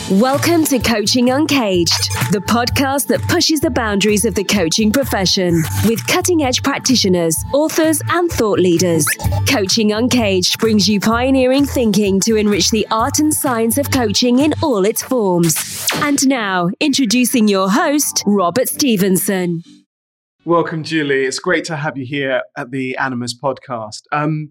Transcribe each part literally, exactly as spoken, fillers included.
Welcome to Coaching Uncaged, the podcast that pushes the boundaries of the coaching profession with cutting-edge practitioners, authors, and thought leaders. Coaching Uncaged brings you pioneering thinking to enrich the art and science of coaching in all its forms. And now, introducing your host, Robert Stevenson. Welcome, Julie. It's great to have you here at the Animus podcast. Um,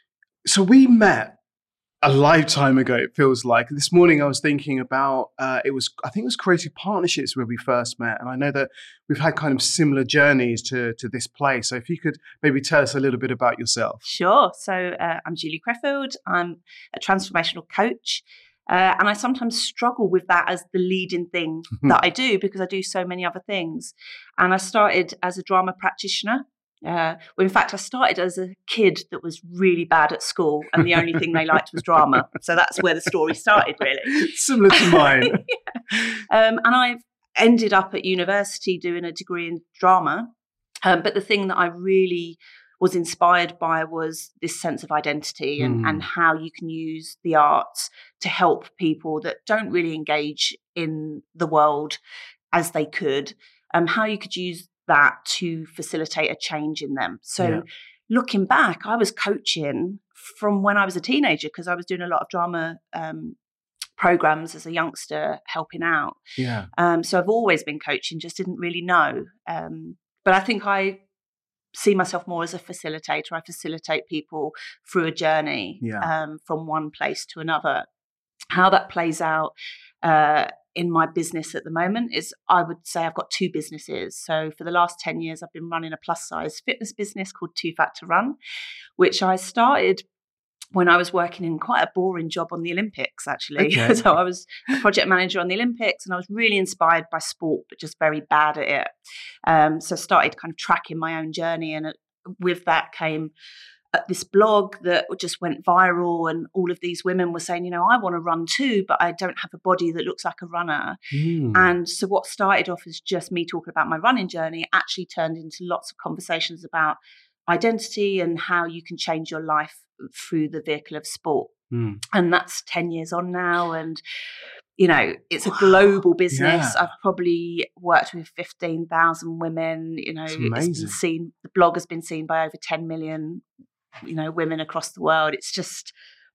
so we met a lifetime ago, it feels like. This morning I was thinking about, uh, it was, I think it was Creative Partnerships where we first met. And I know that we've had kind of similar journeys to, to this place. So if you could maybe tell us a little bit about yourself. Sure. So uh, I'm Julie Crefeld. I'm a transformational coach. Uh, and I sometimes struggle with that as the leading thing that I do because I do so many other things. And I started as a drama practitioner. Uh, well, in fact, I started as a kid that was really bad at school and the only thing they liked was drama. So that's where the story started, really. Similar to mine. yeah. um, and I've ended up at university doing a degree in drama. Um, but the thing that I really was inspired by was this sense of identity and, mm. and how you can use the arts to help people that don't really engage in the world as they could, um, how you could use that to facilitate a change in them. So yeah. looking back, I was coaching from when I was a teenager because I was doing a lot of drama um, programs as a youngster, helping out. Yeah. Um, so I've always been coaching, just didn't really know. Um, but I think I see myself more as a facilitator. I facilitate people through a journey yeah. um, from one place to another. How that plays out uh, in my business at the moment is I would say I've got two businesses. So for the last ten years, I've been running a plus size fitness business called Two Fat to Run, which I started when I was working in quite a boring job on the Olympics, actually. Okay. So I was a project manager on the Olympics and I was really inspired by sport, but just very bad at it. Um, so started kind of tracking my own journey. And with that came this blog that just went viral and all of these women were saying, you know, I want to run too, but I don't have a body that looks like a runner. Mm. And so what started off as just me talking about my running journey actually turned into lots of conversations about identity and how you can change your life through the vehicle of sport. Mm. And that's ten years on now. And, you know, it's a global business. Yeah. I've probably worked with fifteen thousand women, you know, it's, it's been seen, the blog has been seen by over ten million you know, women across the world. It's just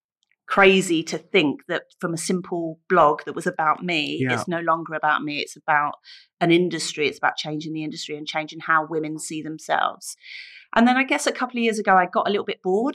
crazy to think that from a simple blog that was about me, yeah. it's no longer about me. It's about an industry. It's about changing the industry and changing how women see themselves. And then I guess a couple of years ago, I got a little bit bored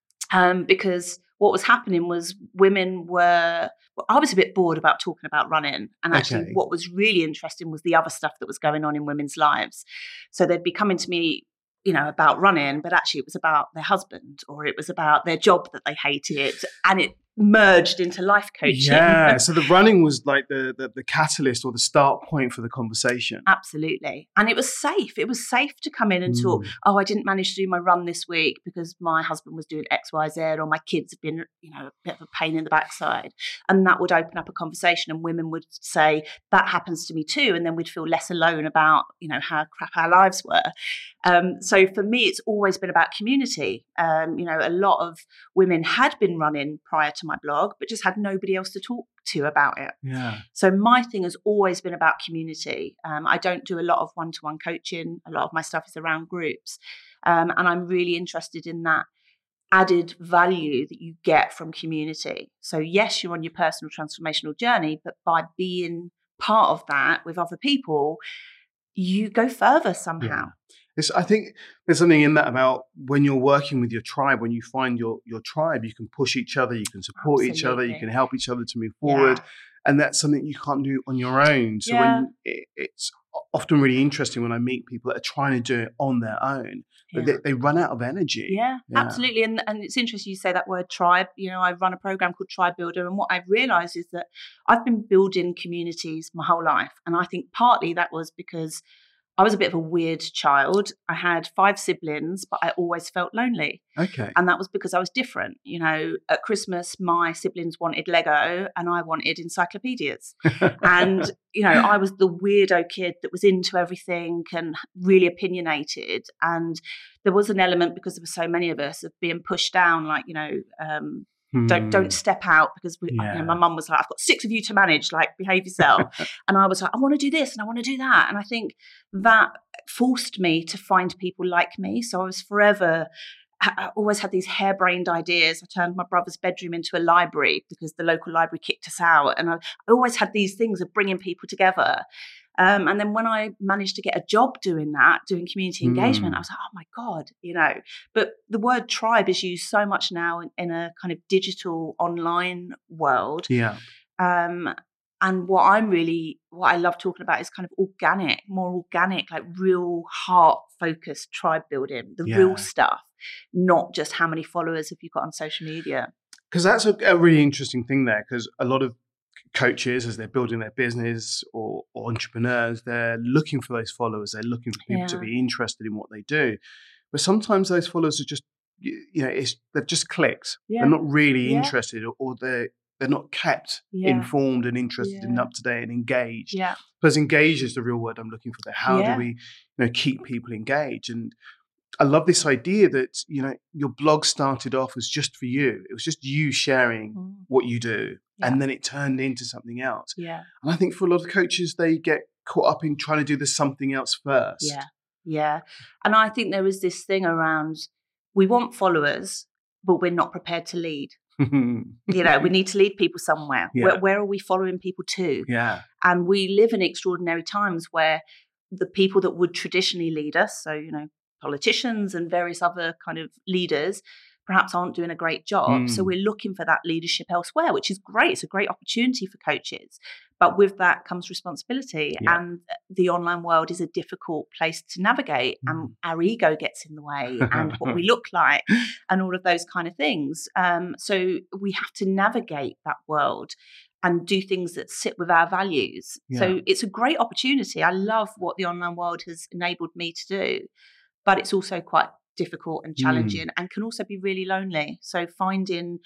um, because what was happening was women were, well, I was a bit bored about talking about running. And actually okay. what was really interesting was the other stuff that was going on in women's lives. So they'd be coming to me, you know, about running, but actually it was about their husband or it was about their job that they hated, and it merged into life coaching. Yeah, so the running was like the, the the catalyst or the start point for the conversation. Absolutely. And it was safe. It was safe to come in and mm. talk, oh, I didn't manage to do my run this week because my husband was doing X, Y, Z, or my kids have been, you know, a bit of a pain in the backside. And that would open up a conversation and women would say, that happens to me too. And then we'd feel less alone about, you know, how crap our lives were. Um, so for me, it's always been about community. Um, you know, a lot of women had been running prior to my blog, but just had nobody else to talk to about it. Yeah. So my thing has always been about community. Um, I don't do a lot of one-to-one coaching. A lot of my stuff is around groups. Um, and I'm really interested in that added value that you get from community. So yes, you're on your personal transformational journey, but by being part of that with other people, you go further somehow. Yeah. It's, I think there's something in that about when you're working with your tribe, when you find your your tribe, you can push each other, you can support Absolutely. each other, you can help each other to move forward. Yeah. And that's something you can't do on your own. So yeah. when it, it's often really interesting when I meet people that are trying to do it on their own, but yeah. they, they run out of energy. Yeah, yeah. absolutely. And, and it's interesting you say that word tribe. You know, I run a program called Tribe Builder. And what I've realized is that I've been building communities my whole life. And I think partly that was because I was a bit of a weird child. I had five siblings, but I always felt lonely. Okay. And that was because I was different. You know, at Christmas, my siblings wanted Lego and I wanted encyclopedias. And, you know, I was the weirdo kid that was into everything and really opinionated. And there was an element, because there were so many of us, of being pushed down, like, you know, um, Hmm. Don't don't step out because we, Yeah. you know, my mum was like, I've got six of you to manage, like behave yourself. And I was like, I want to do this and I want to do that. And I think that forced me to find people like me. So I was forever, I always had these harebrained ideas. I turned my brother's bedroom into a library because the local library kicked us out. And I, I always had these things of bringing people together. Um, and then when I managed to get a job doing that, doing community engagement, Mm. I was like, oh my God, you know. But the word tribe is used so much now in, in a kind of digital online world. Yeah. Um, and what I'm really, what I love talking about is kind of organic, more organic, like real heart focused tribe building, the Yeah. real stuff, not just how many followers have you got on social media. Because that's a, a really interesting thing there, because a lot of coaches, as they're building their business, or, or entrepreneurs, they're looking for those followers. They're looking for people Yeah. to be interested in what they do. But sometimes those followers are just, you you know, it's, they've just clicked. Yeah. They're not really Yeah. interested, or, or they're, they're not kept Yeah. informed and interested and Yeah. up to date and engaged. Yeah. Because engaged is the real word I'm looking for there. How Yeah. do we, you know, keep people engaged? And I love this idea that, you know, your blog started off as just for you. It was just you sharing Mm. what you do. Yeah. And then it turned into something else. Yeah. And I think for a lot of coaches, they get caught up in trying to do the something else first. Yeah. Yeah. And I think there is this thing around, we want followers, but we're not prepared to lead. You know, we need to lead people somewhere. Yeah. Where, where are we following people to? Yeah. And we live in extraordinary times where the people that would traditionally lead us, so, you know, politicians and various other kind of leaders, perhaps aren't doing a great job. Mm. So we're looking for that leadership elsewhere, which is great. It's a great opportunity for coaches. But with that comes responsibility. Yeah. And the online world is a difficult place to navigate. Mm. And our ego gets in the way and what we look like and all of those kind of things. Um, so we have to navigate that world and do things that sit with our values. Yeah. So it's a great opportunity. I love what the online world has enabled me to do, but it's also quite difficult and challenging Mm. and can also be really lonely. So finding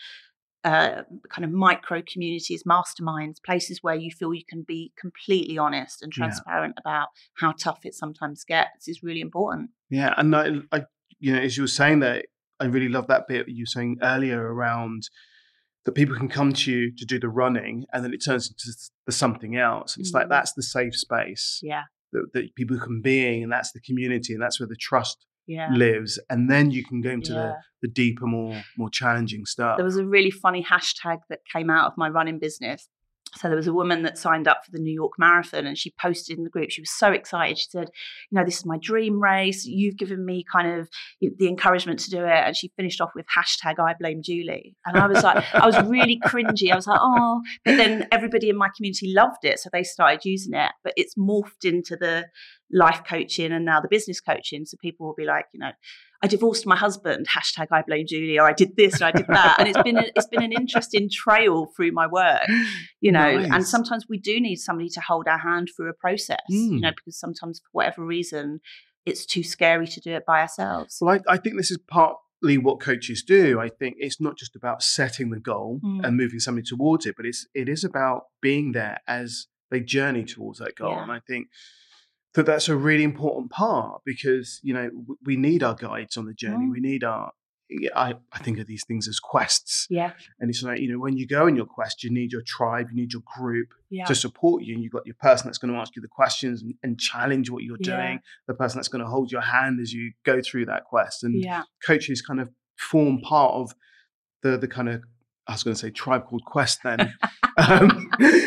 uh, kind of micro communities, masterminds, places where you feel you can be completely honest and Yeah. transparent about how tough it sometimes gets is really important. Yeah. And I, I, you know, as you were saying that, I really love that bit you were saying earlier around that people can come to you to do the running and then it turns into the something else. And it's Mm. like, that's the safe space Yeah. that, that people can be in, and that's the community, and that's where the trust Yeah. lives. And then you can go into Yeah. the, the deeper, more, more challenging stuff. There was a really funny hashtag that came out of my running business. So there was a woman that signed up for the New York Marathon and she posted in the group. She was so excited. She said, you know, this is my dream race. You've given me kind of the encouragement to do it. And she finished off with hashtag I blame Julie. And I was like, I was really cringy. I was like, oh, but then everybody in my community loved it. So they started using it, but it's morphed into the life coaching and now the business coaching. So people will be like, you know, I divorced my husband, hashtag I blame Julie, or I did this or I did that. And it's been a, it's been an interesting trail through my work, you know, Nice. and sometimes we do need somebody to hold our hand through a process, Mm. you know, because sometimes for whatever reason, it's too scary to do it by ourselves. Well, I, I think this is partly what coaches do. I think it's not just about setting the goal Mm. and moving somebody towards it, but it's it is about being there as they journey towards that goal. Yeah. And I think that that's a really important part because, you know, w- we need our guides on the journey. Mm. We need our, I, I think of these things as quests. Yeah, And it's like, you know, when you go on your quest, you need your tribe, you need your group yeah, to support you. And you've got your person that's going to ask you the questions and, and challenge what you're Yeah. doing, the person that's going to hold your hand as you go through that quest. And yeah, coaches kind of form part of the the kind of, I was going to say tribe called Quest then. um,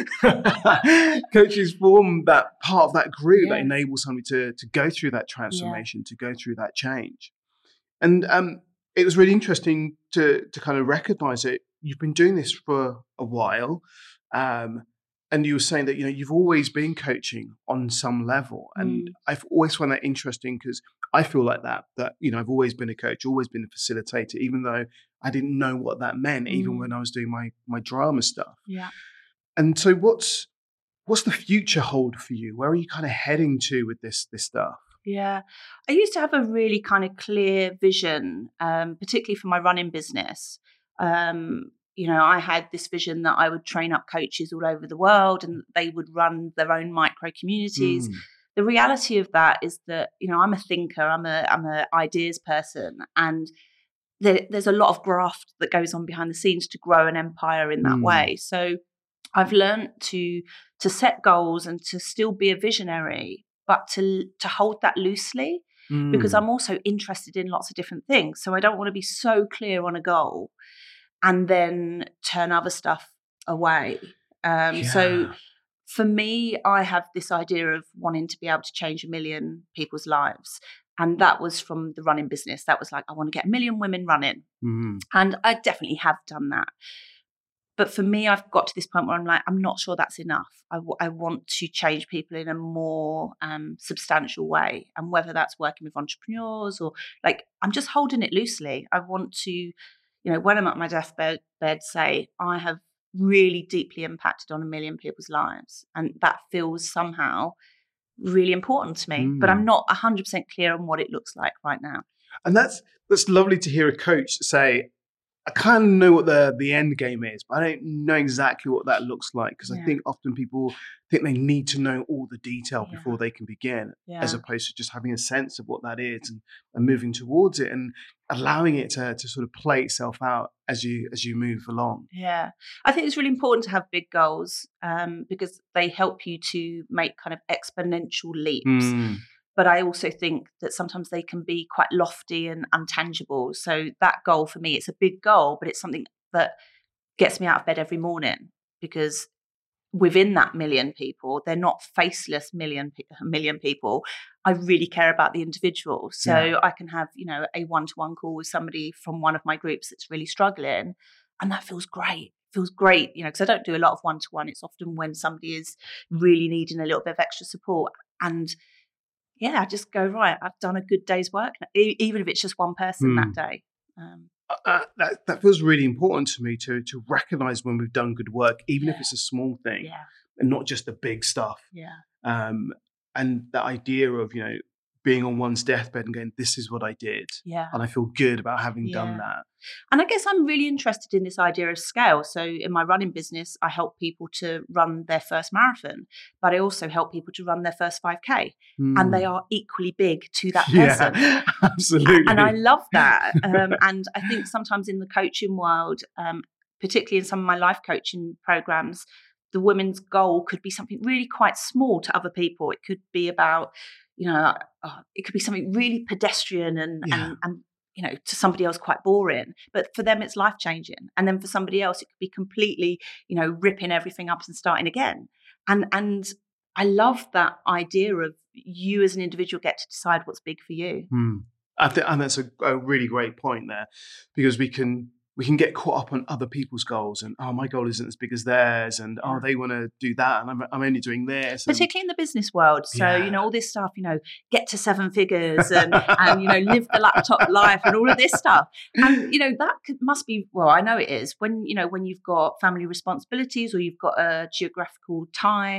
coaches form that part of that group that Yeah. enables somebody to, to go through that transformation, to go through that change. And um, it was really interesting to to kind of recognize it. You've been doing this for a while. Um, and you were saying that, you know, you've always been coaching on some level. And Mm. I've always found that interesting because I feel like that, that, you know, I've always been a coach, always been a facilitator, even though I didn't know what that meant, even Mm. when I was doing my my drama stuff. yeah. And so what's what's the future hold for you? Where are you kind of heading to with this this stuff? Yeah, I used to have a really kind of clear vision, um, particularly for my running business. Um, you know, I had this vision that I would train up coaches all over the world and they would run their own micro communities. Mm. The reality of that is that, you know, I'm a thinker, I'm a I'm a ideas person, and there, there's a lot of graft that goes on behind the scenes to grow an empire in that Mm. way. So I've learned to to set goals and to still be a visionary, but to to hold that loosely, Mm. because I'm also interested in lots of different things. So I don't want to be so clear on a goal and then turn other stuff away. Um, Yeah. So for me, I have this idea of wanting to be able to change a million people's lives. And that was from the running business. That was like, I want to get a million women running. Mm. And I definitely have done that. But for me, I've got to this point where I'm like, I'm not sure that's enough. I, w- I want to change people in a more um, substantial way. And whether that's working with entrepreneurs or like, I'm just holding it loosely. I want to, you know, when I'm at my deathbed, bed, say, I have really deeply impacted on a million people's lives. And that feels somehow really important to me. Mm. But I'm not one hundred percent clear on what it looks like right now. And that's that's lovely to hear a coach say, I kind of know what the the end game is, but I don't know exactly what that looks like, because Yeah. I think often people think they need to know all the detail Yeah. before they can begin, Yeah. as opposed to just having a sense of what that is and, and moving towards it and allowing it to to sort of play itself out as you as you move along. Yeah, I think it's really important to have big goals um, because they help you to make kind of exponential leaps. Mm. But I also think that sometimes they can be quite lofty and untangible. So that goal for me, it's a big goal, but it's something that gets me out of bed every morning, because within that million people, they're not faceless million pe- million people. I really care about the individual. So Yeah. I can have, you know, a one-to-one call with somebody from one of my groups that's really struggling, and that feels great. Feels great, you know, because I don't do a lot of one-to-one. It's often when somebody is really needing a little bit of extra support. And yeah, I just go, right, I've done a good day's work, e- even if it's just one person Hmm. that day. Um, Uh, that that feels really important to me, to to recognize when we've done good work, even if Yeah. it's a small thing, yeah, and not just the big stuff. yeah, Um, and the idea of, you know, being on one's deathbed and going, this is what I did, yeah. and I feel good about having done Yeah. that. And I guess I'm really interested in this idea of scale. So in my running business, I help people to run their first marathon, but I also help people to run their first five K. And they Mm. are equally big to that person. Yeah, absolutely. And I love that. Um, and I think sometimes in the coaching world, um, particularly in some of my life coaching programs, the women's goal could be something really quite small to other people. It could be about, you know, uh, it could be something really pedestrian and, Yeah. and, and, you know, to somebody else quite boring. But for them, it's life changing. And then for somebody else, it could be completely, you know, ripping everything up and starting again. And, and I love that idea of you as an individual get to decide what's big for you. Hmm. I think, and that's a, a really great point there, because we can we can get caught up on other people's goals, and oh, my goal isn't as big as theirs, and oh, they want to do that, and I'm I'm only doing this. And, Particularly in the business world. So, Yeah. you know, all this stuff, you know, get to seven figures and, and, you know, live the laptop life and all of this stuff. And, you know, that could, must be, well, I know it is when, you know, when you've got family responsibilities or you've got a geographical tie.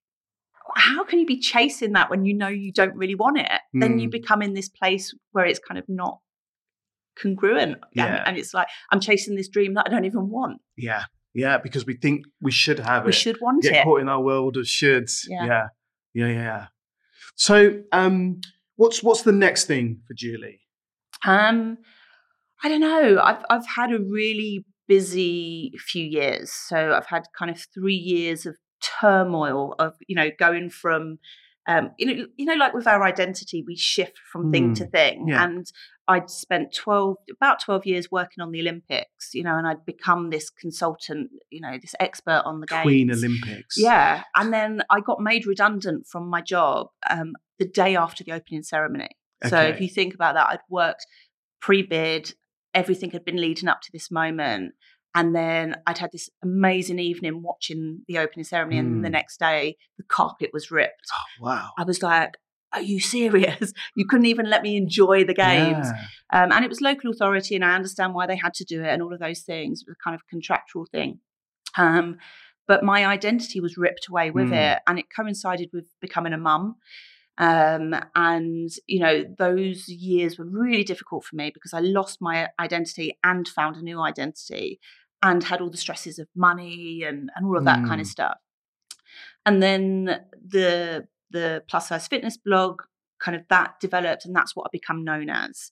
How can you be chasing that when you know you don't really want it? Then you Mm. become in this place where it's kind of not congruent. Yeah. And, and it's like, I'm chasing this dream that I don't even want. yeah, yeah, because we think we should have We it. should want Get it. caught in our world of shoulds. Yeah. yeah, yeah, yeah. So, um, what's what's the next thing for Julie? Um, I don't know. I've I've had a really busy few years. So I've had kind of three years of turmoil of, you know, going from, um, you know, you know, like with our identity, we shift from thing to Mm, thing. yeah. And I'd spent twelve, about twelve years working on the Olympics, you know, and I'd become this consultant, you know, this expert on the Queen games. Olympics. Yeah. And then I got made redundant from my job um, the day after the opening ceremony. So Okay. if you think about that, I'd worked pre-bid, everything had been leading up to this moment. And then I'd had this amazing evening watching the opening ceremony. And the Mm. next day, the carpet was ripped. Oh, wow. I was like, are you serious? You couldn't even let me enjoy the games. Yeah. Um, and it was local authority, and I understand why they had to do it and all of those things. It was a kind of contractual thing. Um, but my identity was ripped away with Mm. it, and it coincided with becoming a mum. Um, and, you know, those years were really difficult for me because I lost my identity and found a new identity and had all the stresses of money and, and all of that kind of Mm. stuff. And then the the plus size fitness blog, kind of that developed, and that's what I become known as.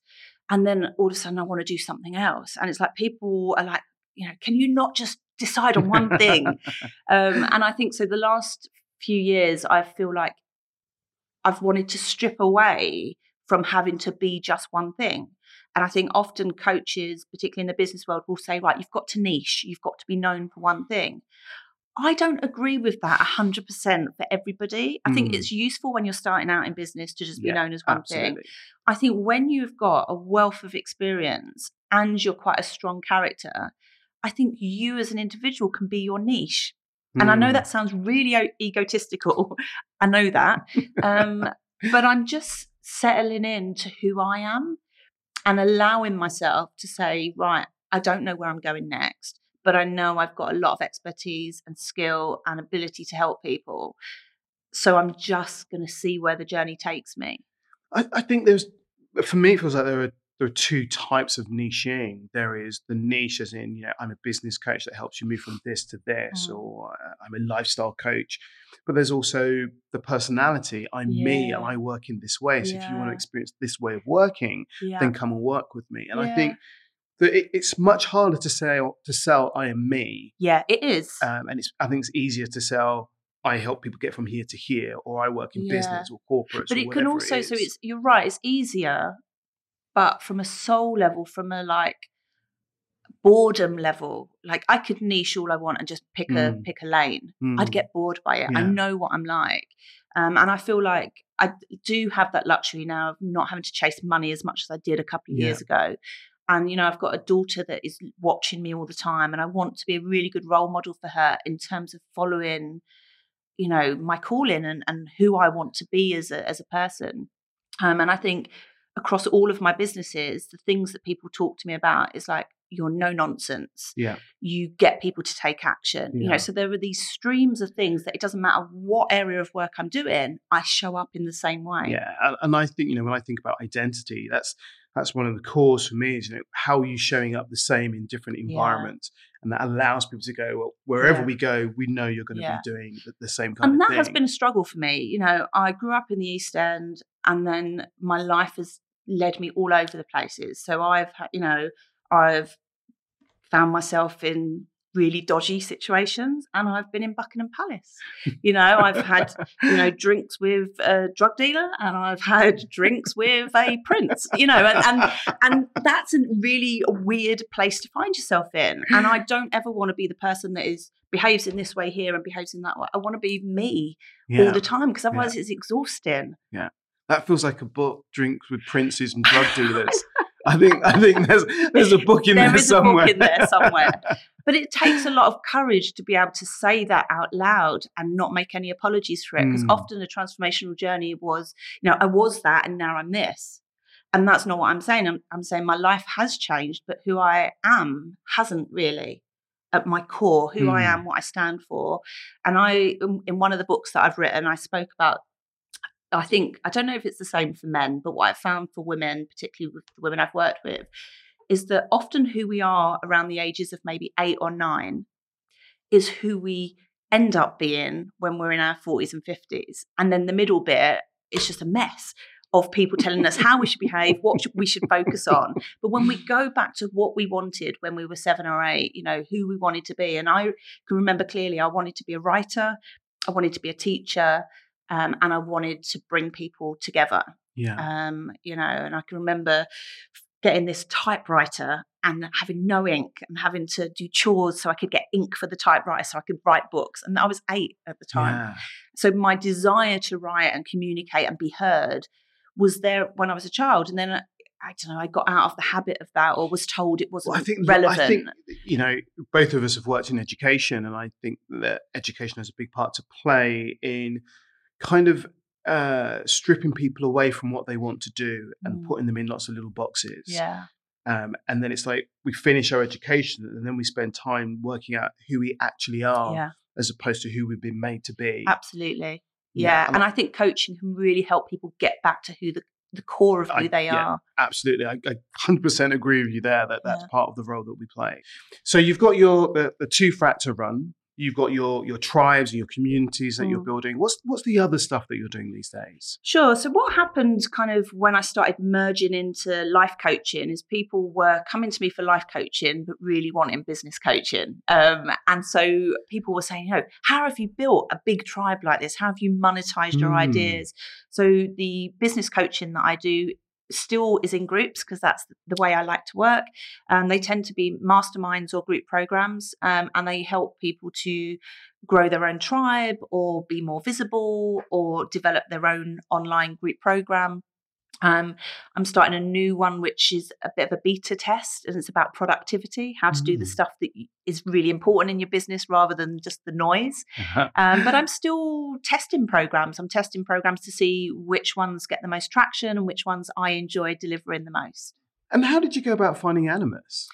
And then all of a sudden I want to do something else. And it's like people are like, you know, can you not just decide on one thing? um, and I think so the last few years, I feel like I've wanted to strip away from having to be just one thing. And I think often coaches, particularly in the business world, will say, right, you've got to niche, you've got to be known for one thing. I don't agree with that one hundred percent for everybody. I mm. think it's useful when you're starting out in business to just be yeah, known as one absolutely. thing. I think when you've got a wealth of experience and you're quite a strong character, I think you as an individual can be your niche. Mm. And I know that sounds really egotistical. I know that. Um, but I'm just settling into who I am and allowing myself to say, right, I don't know where I'm going next, but I know I've got a lot of expertise and skill and ability to help people. So I'm just going to see where the journey takes me. I, I think there's, for me, it feels like there are there are two types of niching. There is the niche as in, you know, I'm a business coach that helps you move from this to this, mm. or uh, I'm a lifestyle coach. But there's also the personality. I'm yeah. me and I work in this way. So yeah. if you want to experience this way of working, yeah. then come and work with me. And yeah. I think that it, it's much harder to sell, to sell I am me. Yeah, it is. Um, and it's, I think it's easier to sell I help people get from here to here, or I work in yeah. business or corporates. But or it can also, it so it's, you're right, it's easier. But from a soul level, from a like boredom level, like I could niche all I want and just pick mm. a pick a lane. Mm. I'd get bored by it. Yeah. I know what I'm like. Um, and I feel like I do have that luxury now of not having to chase money as much as I did a couple of yeah. years ago. And, you know, I've got a daughter that is watching me all the time, and I want to be a really good role model for her in terms of following, you know, my calling and, and who I want to be as a as a person. Um, and I think across all of my businesses, the things that people talk to me about is like, you're no nonsense. Yeah. You get people to take action. Yeah. You know, so there are these streams of things that it doesn't matter what area of work I'm doing, I show up in the same way. Yeah. And I think, you know, when I think about identity, that's that's one of the cores for me is, you know, how are you showing up the same in different environments? Yeah. And that allows people to go, well, wherever yeah. we go, we know you're going to yeah. be doing the, the same kind and of thing. And that has been a struggle for me. You know, I grew up in the East End, and then my life has led me all over the places. So I've, you know, I've found myself in really dodgy situations, and I've been in Buckingham Palace. You know, I've had, you know, drinks with a drug dealer, and I've had drinks with a prince, you know, and, and, and that's a really weird place to find yourself in. And I don't ever want to be the person that is behaves in this way here and behaves in that way. I want to be me yeah. all the time, because otherwise yeah. it's exhausting. Yeah. That feels like a book, Drinks with Princes and Drug Dealers. I think I think there's there's a book in there, there somewhere. There is a book in there somewhere. But it takes a lot of courage to be able to say that out loud and not make any apologies for it. Because mm. often a transformational journey was, you know, I was that and now I'm this. And that's not what I'm saying. I'm, I'm saying my life has changed, but who I am hasn't really. At my core, who mm. I am, what I stand for. And I, in one of the books that I've written, I spoke about, I think, I don't know if it's the same for men, but what I've found for women, particularly with the women I've worked with, is that often who we are around the ages of maybe eight or nine is who we end up being when we're in our forties and fifties. And then the middle bit is just a mess of people telling us how we should behave, what we should focus on. But when we go back to what we wanted when we were seven or eight, you know, who we wanted to be. And I can remember clearly, I wanted to be a writer, I wanted to be a teacher, Um, and I wanted to bring people together. Yeah. Um, you know, and I can remember getting this typewriter and having no ink and having to do chores so I could get ink for the typewriter so I could write books. And I was eight at the time. Yeah. So my desire to write and communicate and be heard was there when I was a child. And then I, I don't know, I got out of the habit of that, or was told it wasn't well, I think, relevant. I think, you know, both of us have worked in education, and I think that education has a big part to play in kind of uh, stripping people away from what they want to do and mm. putting them in lots of little boxes. Yeah. Um, and then it's like we finish our education and then we spend time working out who we actually are yeah. as opposed to who we've been made to be. Absolutely. Yeah. yeah. And, and I think coaching can really help people get back to who the, the core of who I, they yeah, are. Absolutely. I, I one hundred percent agree with you there that that's yeah. part of the role that we play. So you've got your the, the two fractal run. you've got your your tribes and your communities that mm. you're building. What's what's the other stuff that you're doing these days? Sure. So what happened kind of when I started merging into life coaching is people were coming to me for life coaching, but really wanting business coaching. Um, and so people were saying, you know, how have you built a big tribe like this? How have you monetized your mm. ideas? So the business coaching that I do still is in groups because that's the way I like to work. And um, they tend to be masterminds or group programs, um, and they help people to grow their own tribe or be more visible or develop their own online group program. Um, I'm starting a new one, which is a bit of a beta test, and it's about productivity, how to mm. do the stuff that is really important in your business rather than just the noise. Uh-huh. Um, but I'm still testing programs. I'm testing programs to see which ones get the most traction and which ones I enjoy delivering the most. And how did you go about finding Animus?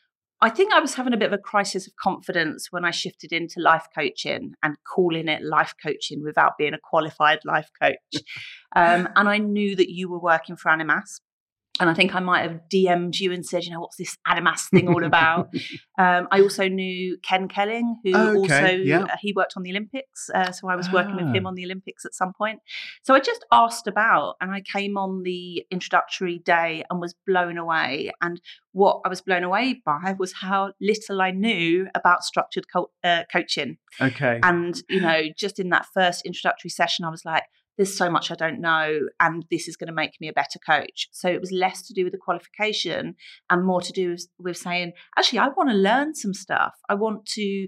I think I was having a bit of a crisis of confidence when I shifted into life coaching and calling it life coaching without being a qualified life coach. um, and I knew that you were working for Animas. And I think I might have D M'd you and said, you know, what's this Animas thing all about? um, I also knew Ken Kelling, who okay, also, yeah. uh, he worked on the Olympics. Uh, so I was working ah. with him on the Olympics at some point. So I just asked about, and I came on the introductory day and was blown away. And what I was blown away by was how little I knew about structured co- uh, coaching. Okay. And, you know, just in that first introductory session, I was like, there's so much I don't know, and this is going to make me a better coach. So it was less to do with the qualification and more to do with, with saying, actually, I want to learn some stuff. I want to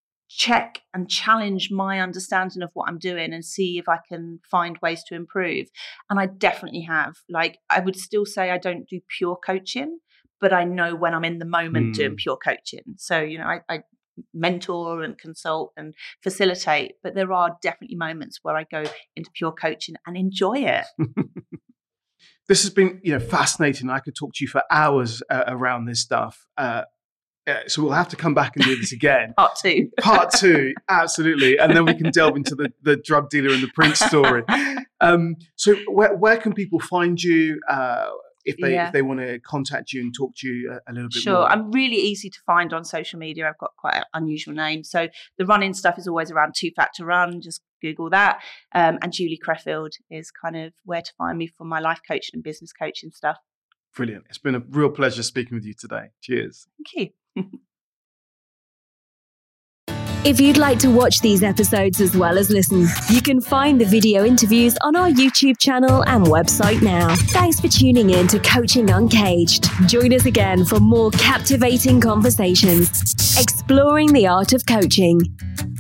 check and challenge my understanding of what I'm doing and see if I can find ways to improve. And I definitely have. Like, I would still say I don't do pure coaching, but I know when I'm in the moment mm. doing pure coaching. So, you know, I, I mentor and consult and facilitate, but there are definitely moments where I go into pure coaching and enjoy it. This has been, you know, fascinating. I could talk to you for hours uh, around this stuff. Uh, uh, so we'll have to come back and do this again. Part two. Part two, absolutely. And then we can delve into the, the drug dealer and the Prince story. Um, so where, where can people find you? Uh, If they yeah. if they want to contact you and talk to you a, a little bit sure. more. Sure. I'm really easy to find on social media. I've got quite an unusual name. So the running stuff is always around Two Factor Run. Just Google that. Um, and Julie Crefeld is kind of where to find me for my life coaching and business coaching stuff. Brilliant. It's been a real pleasure speaking with you today. Cheers. Thank you. If you'd like to watch these episodes as well as listen, you can find the video interviews on our YouTube channel and website now. Thanks for tuning in to Coaching Uncaged. Join us again for more captivating conversations, exploring the art of coaching.